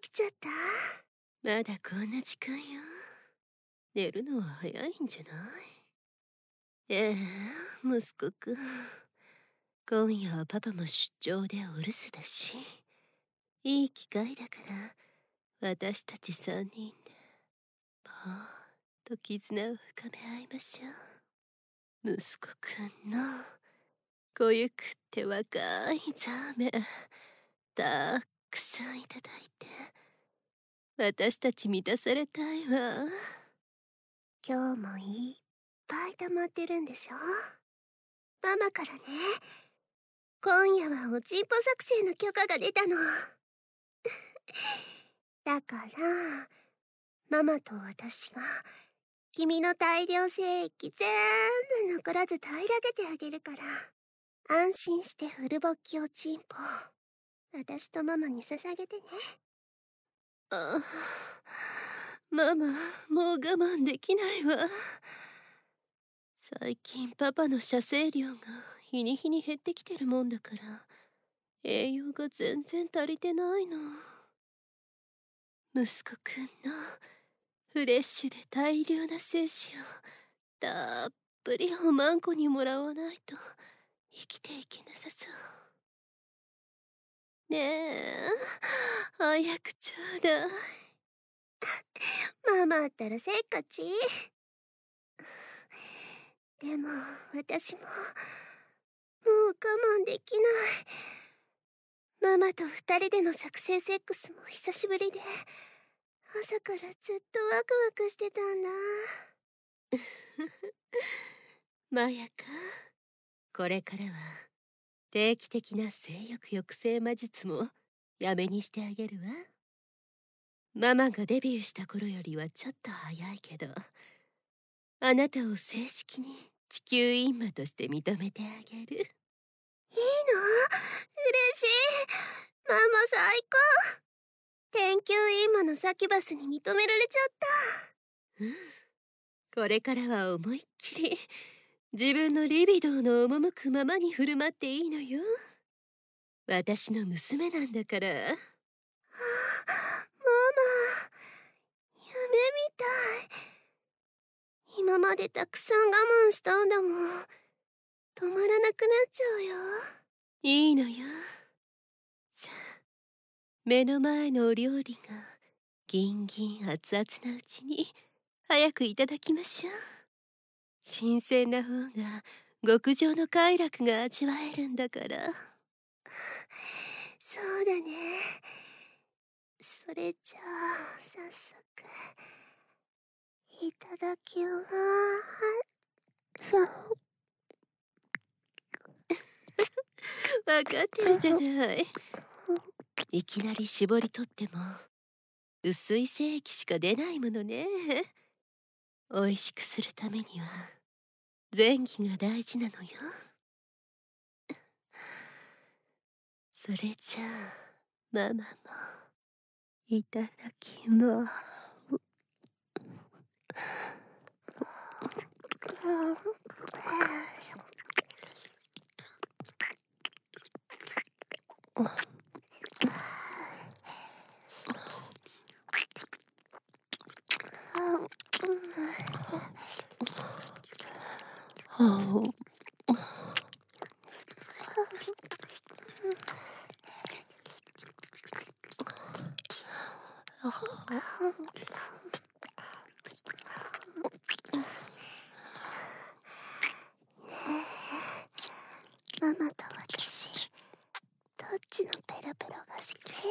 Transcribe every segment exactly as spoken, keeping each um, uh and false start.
起きちゃった。 まだこんな時間よ。寝るのは早いんじゃない？ええ、息子くん。今夜はパパも出張でお留守だし、いい機会だから私たち三人でもっと絆を深め合いましょう。息子くんの濃ゆくって若いザーメンたくさんいただいて、私たち満たされたいわ。 今日もいっぱい溜まってるんでしょ。ママからね、今夜はおちんぽ作戦の許可が出たの。だからママと私が君の大量精液全部残らず平らげてあげるから、安心してフル勃起おちんぽ私とママに捧げてね。 あ、ママ、もう我慢できないわ。最近パパの射精量が日に日に減ってきてるもんだから、栄養が全然足りてないの。息子くんのフレッシュで大量な精子をたっぷりおまんこにもらわないと生きていけなさそう。ねえ、早くちょうだい。 ママったらせっかち。でも私ももう我慢できない。ママと二人での作戦セックスも久しぶりで、朝からずっとワクワクしてたんだ。 マヤか、これからは定期的な性欲抑制魔術もやめにしてあげるわ。ママがデビューした頃よりはちょっと早いけど、あなたを正式に地球インマとして認めてあげる。いいの？嬉しい。ママ最高。天球インマのサキュバスに認められちゃった。 うん、これからは思いっきり自分のリビドーの赴くままに振る舞っていいのよ。私の娘なんだから。はあ、ママ、 夢みたい。今までたくさん我慢したんだもん。止まらなくなっちゃうよ。 いいのよ。さあ、目の前のお料理がギンギン熱々なうちに早くいただきましょう。新鮮な方が極上の快楽が味わえるんだから。 そうだね。それじゃあ早速いただきます。 分かってるじゃない。いきなり絞り取っても薄い精液しか出ないものね。美味しくするためには前期が大事なのよ。それじゃあママもいただきます。 ママと私、どっちのペロペロが好き？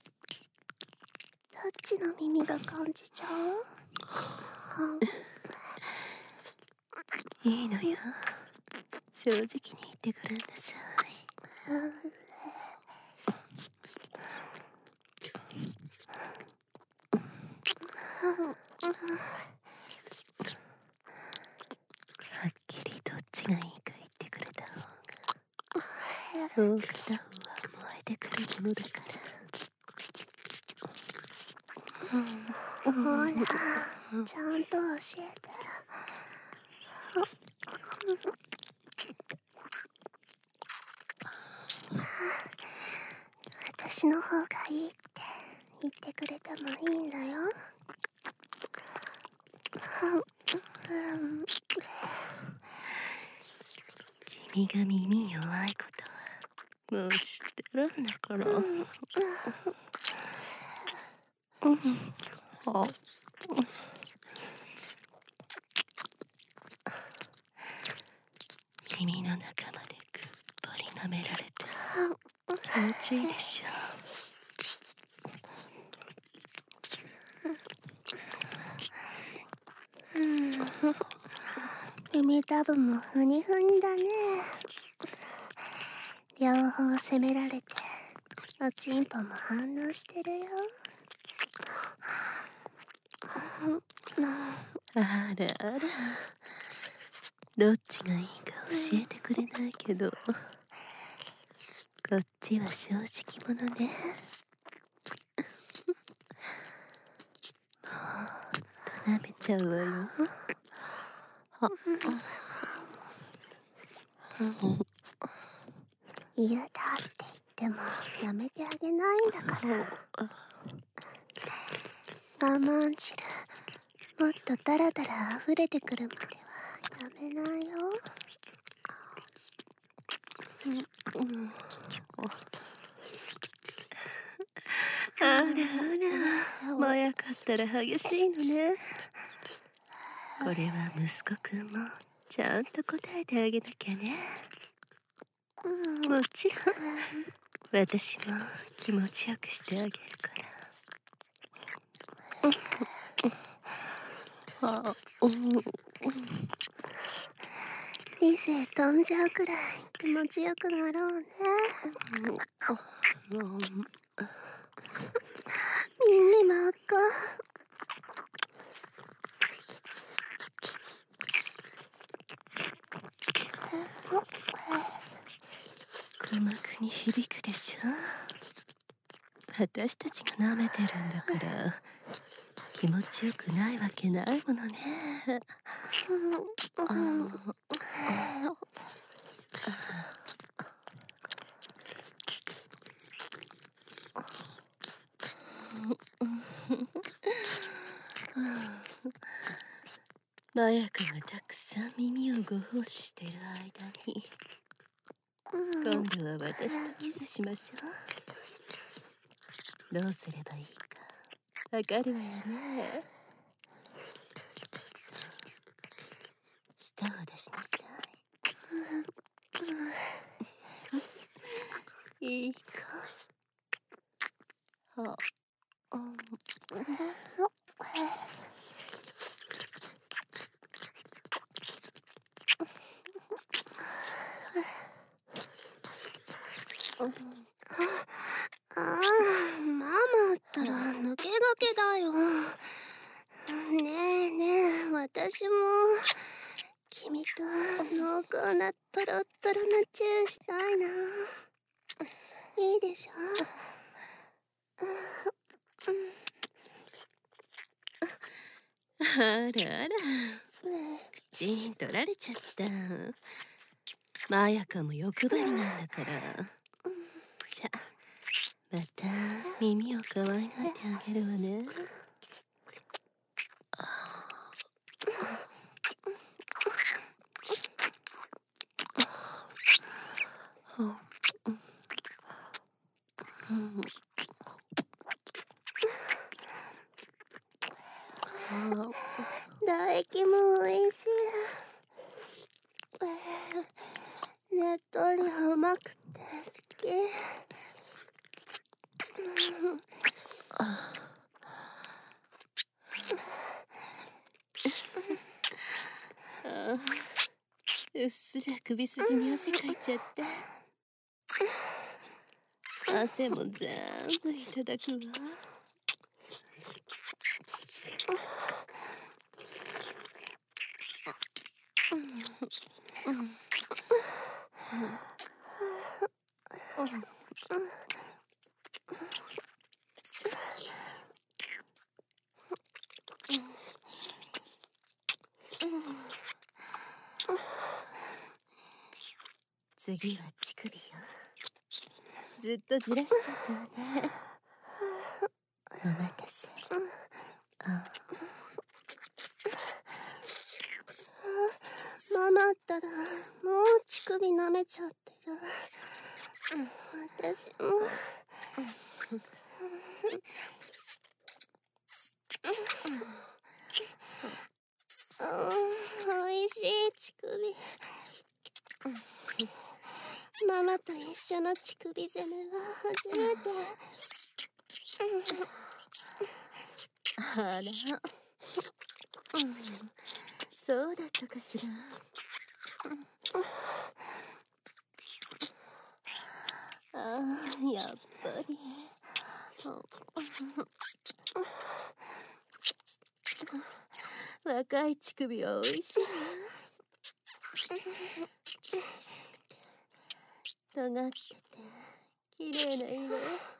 どっちの耳が感じちゃう？ いいのよ。正直に言ってくれんなさい。はっきりどっちがいいか言ってくれた方がもう片方は燃えてくるものだから。 ほら、ちゃんと教えて。私の方がいいって言ってくれてもいいんだよ。 君が耳弱いことはもう知ってるんだから。うん。あ。君の中までぐっぽり舐められて気持ちいいでしょ。 耳たぶもふにふにだね。両方責められておちんぽも反応してるよ。 あらあら、どっちがいいか教えてくれないけど、こっちは正直者ね。もう舐めちゃうわよ。あ、 嫌だって言ってもやめてあげないんだから。我慢汁もっとダラダラ溢れてくるまではやめないよ。 あらあら、まやかったら激しいのね。これは息子くんもちゃんと答えてあげなきゃね。もちろん私も気持ちよくしてあげるから。あ、うん、 理性飛んじゃうくらい気持ちよくなろうね。耳真っ赤。 鼓膜に響くでしょ。私たちが舐めてるんだから気持ちよくないわけないものね。ああマヤカがたくさん耳をご奉仕している間に今度は私とキスしましょう。どうすればいいかわかるわよね。舌を出しなさい。いいか。はあ、うん。 ああ、ママったら抜け駆けだよ。ねえねえ、私も君と濃厚なトロットロなチューしたいな。いいでしょ。 あらあら、口取られちゃった。マヤカも欲張りなんだから。じゃまた耳を可愛がってあげるわね。 唾液もおいしい。ねっとり甘くて好き。 ああ、うっすら首筋に汗かいちゃった。汗も全部いただくわ。次は乳首よ。ずっとじらしちゃったわね。 お任せ。あママったらもう乳首舐めちゃってる。私もおいしい乳首。ママと一緒の乳首攻めは初めて。 あら、うん、そうだったかしら。ああ、やっぱり。若い乳首はおいしいな。尖ってて綺麗な色。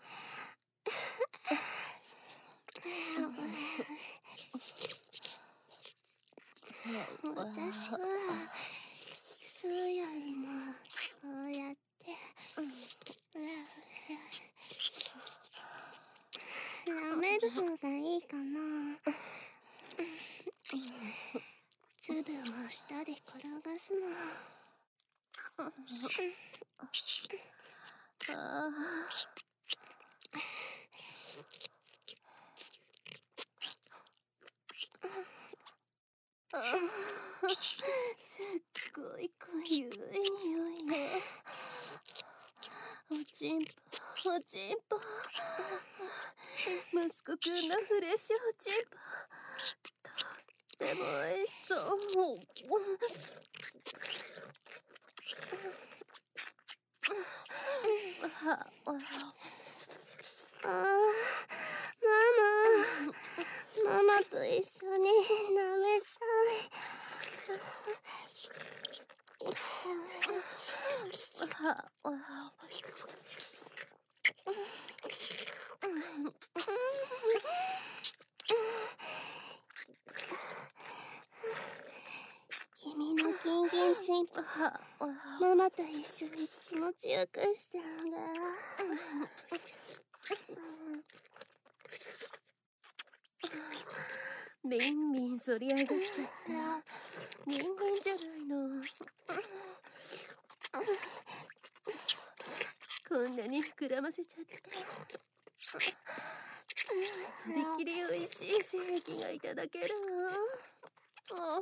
私は吸うよりもこうやって舐める方がいいかな。粒を舌で転がすの。 ああ、すっごい濃い匂いよ。おちんぽ、おちんぽ。息子くんのフレッシュおちんぽ。とってもおいしそう。 ああ、ママ、ママと一緒に舐めたい。君のギンギンチンポ、ママと一緒に気持ちよくしちゃうんだ。 ビンビン反り上がっちゃった。人間じゃないの。こんなに膨らませちゃって。とびっきりおいしい精液がいただけるわ。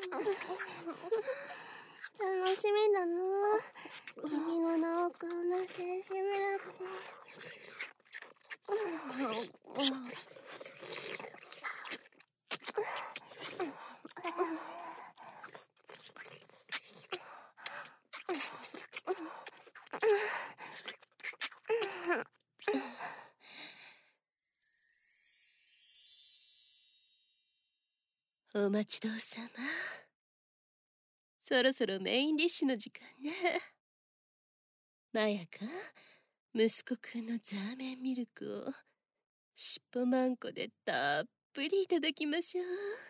楽しみだな。君の濃厚な精子ミルク。 お待ちどうさま。そろそろメインディッシュの時間ね。マヤか、息子くんのザーメンミルクをしっぽまんこでたっぷりいただきましょう。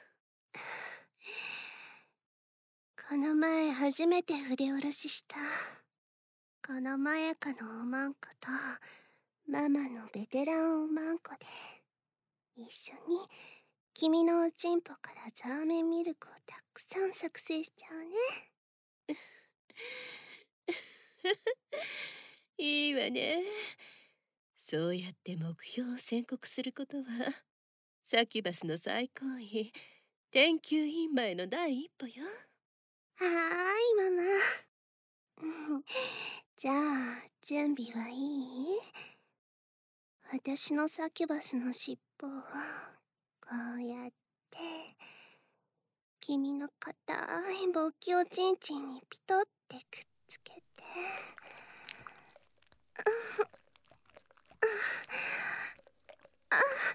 この前初めて筆下ろしした。このまやかのおまんことママのベテランおまんこで一緒に君のおちんぽからザーメンミルクをたくさん作成しちゃうね。 いいわね。そうやって目標を宣告することはサキュバスの最高位天球院前の第一歩よ。 はーいママ。じゃあ準備はいい？私のサキュバスの尻尾をこうやって君の硬い勃起おちんちんにピトってくっつけて、あ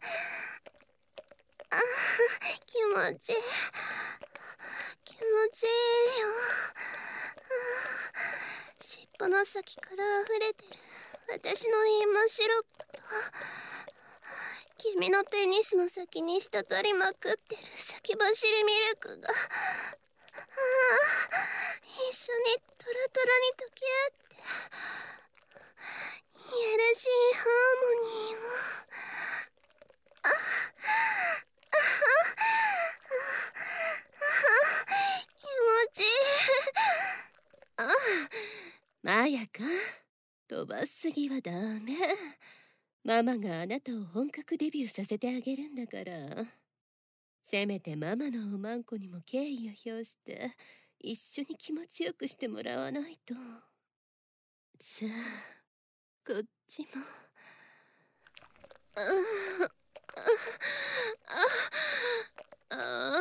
あ、気持ちいい気持ちいいよ。尻尾の先から溢れてる私のインマシロップと君のペニスの先に滴りまくってる先走りミルクが、ああ、一緒にトラトラに溶け合っていやらしいハーモニーを。あ弱すぎはダメ。ママがあなたを本格デビューさせてあげるんだから。せめてママのおまんこにも敬意を表して一緒に気持ちよくしてもらわないと。さあ、こっちも。ああああ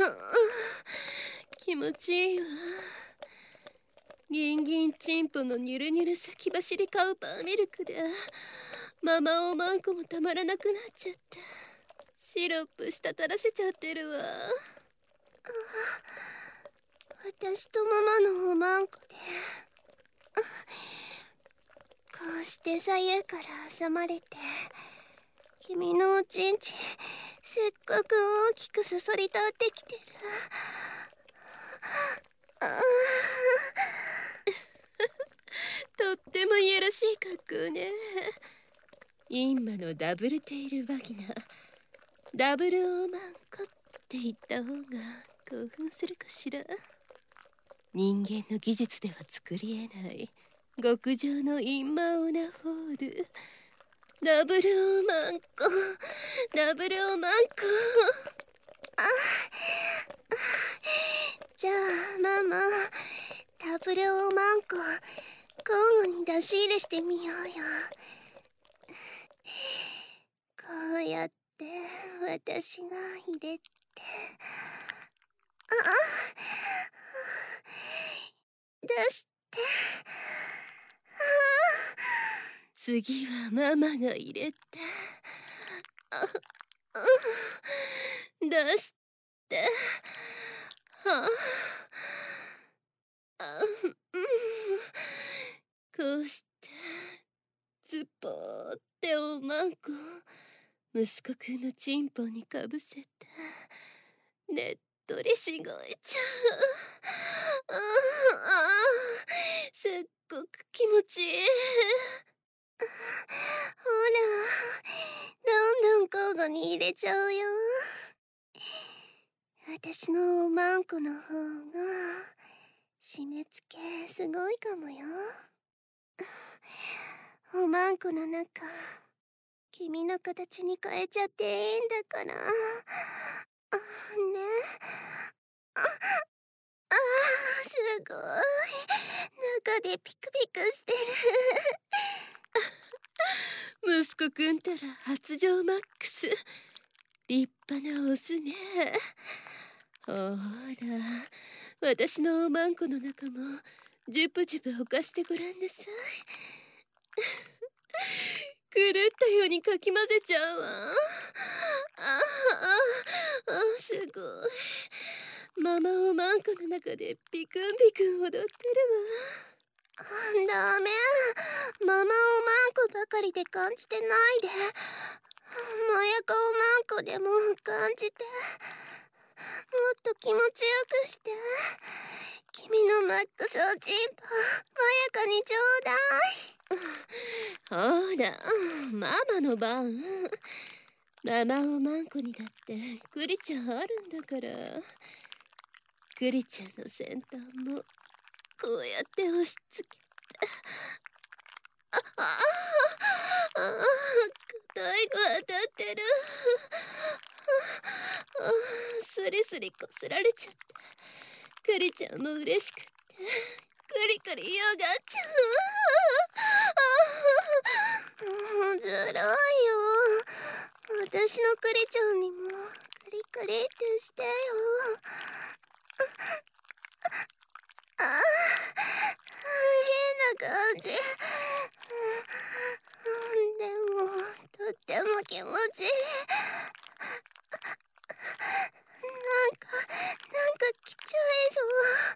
気持ちいいわ。ギンギンチンポのニュルニュル先走りカウパーミルクでママおまんこもたまらなくなっちゃって、シロップ滴らせちゃってるわ。 私とママのおまんこでこうして左右から挟まれて、君のおちんちんすっごく大きくそそり立ってきてる。あとってもいやらしい格好ね。今のダブルテールバギナ、ダブルオーマンコって言った方が興奮するかしら。人間の技術では作り得ない極上のインマオナホール、ダブルオーマンコ、ダブルオーマンコ。 あじゃあママ、ダブルオーマンコ交互に出し入れしてみようよ。こうやって私が入れて、あ出して、 次はママが入れて、出して、はあ、あこうしてズポーっておまんこ息子くんのチンポにかぶせてねっとりしごいちゃう。ああすっごく気持ちいい。 ほら、どんどん交互に入れちゃうよ。私のおまんこの方が締め付けすごいかもよ。おまんこの中君の形に変えちゃっていいんだから。あねああすごい、中でピクピクしてる。息子くんたら発情マックス、立派なオスね。ほら、私のおまんこの中もジュプジュプほかしてごらんなさい。狂ったようにかき混ぜちゃうわ。あああすごい。ママおまんこの中でピクンピクン踊ってるわ。 ダメ、ママおまんこばかりで感じてないで、まやかおまんこでも感じて、もっと気持ちよくして。君のマックスおちんぽまやかにちょうだい。 ほら、ママの番。ママおまんこにだってクリちゃんあるんだから。クリちゃんの先端もこうやって押し付けて、ああああ硬いの当たってる。ああスリスリこすられちゃって、クリちゃんも嬉しくてクリクリよがっちゃう。もうずるいよ。私のクリちゃんにもクリクリってしてよ。ああ変な感じ。でもとっても気持ちいい。なんかなんか来ちゃいそう。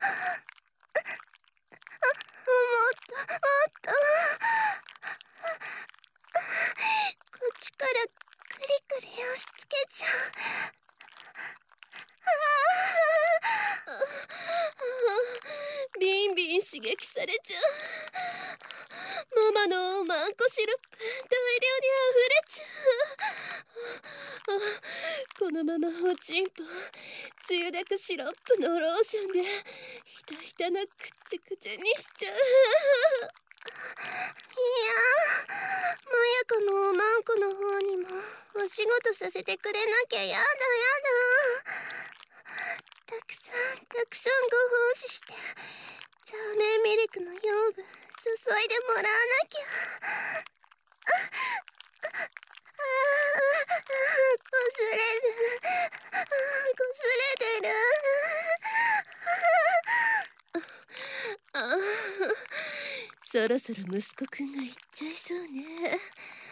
もっともっとこっちからクリクリ押し付けちゃう。 ビンビン刺激されちゃう。ママのマンコシロップ大量にあふれちゃう。あこのままおちんぽつゆだくシロップのローションでひたひたなくちくちにしちゃう。 まやかのおまんこの方にもお仕事させてくれなきゃやだやだ。たくさんたくさんご奉仕してザーメンミルクの養分注いでもらわなきゃ。ああ、こすれる。ああ、こすれてる。 ああ、そろそろ息子くんが行っちゃいそうね。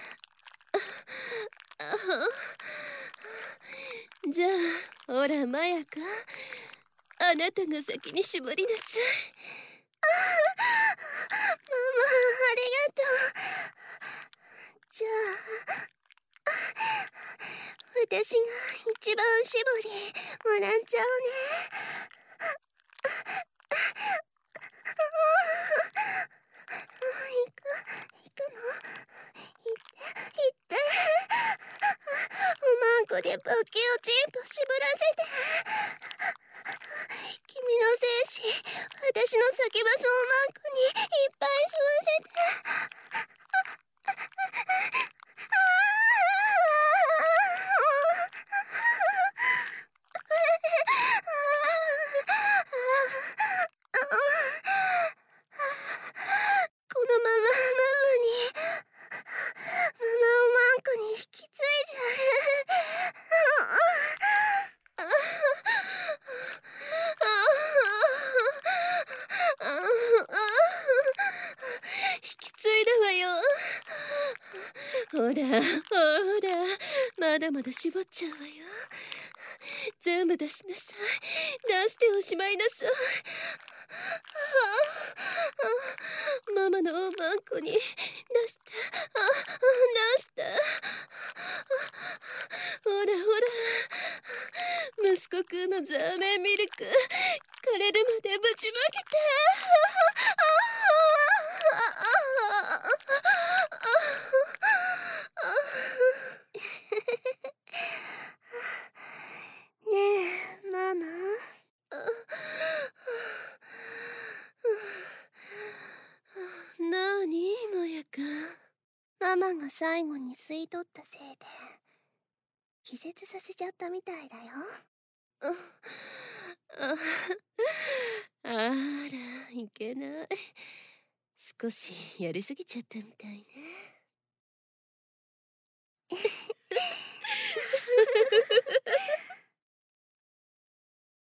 ああ、じゃあほらマヤか、あなたが先に絞りなさい。 ママ、ありがとう。じゃあ私が一番絞りもらっちゃうね。行く行くの。行って行って。おまんこでバッキをチンポ絞らせて。君の精子私の先バスおまんこにいっぱい吸わせて。このままママにママおまんこに引き継いじゃ引き継いだわよ。ほらほら、まだまだ絞っちゃうわよ。全部出しなさい。出しておしまいなさい。ママのおまんこに出した。あ出した。ほらほら、息子くんのザーメンミルク枯れるまでぶちまけて。 ねえママ。 なにマヤか。 ママが最後に吸い取ったせいで気絶させちゃったみたいだよ。 ああらいけない。少しやりすぎちゃったみたいね。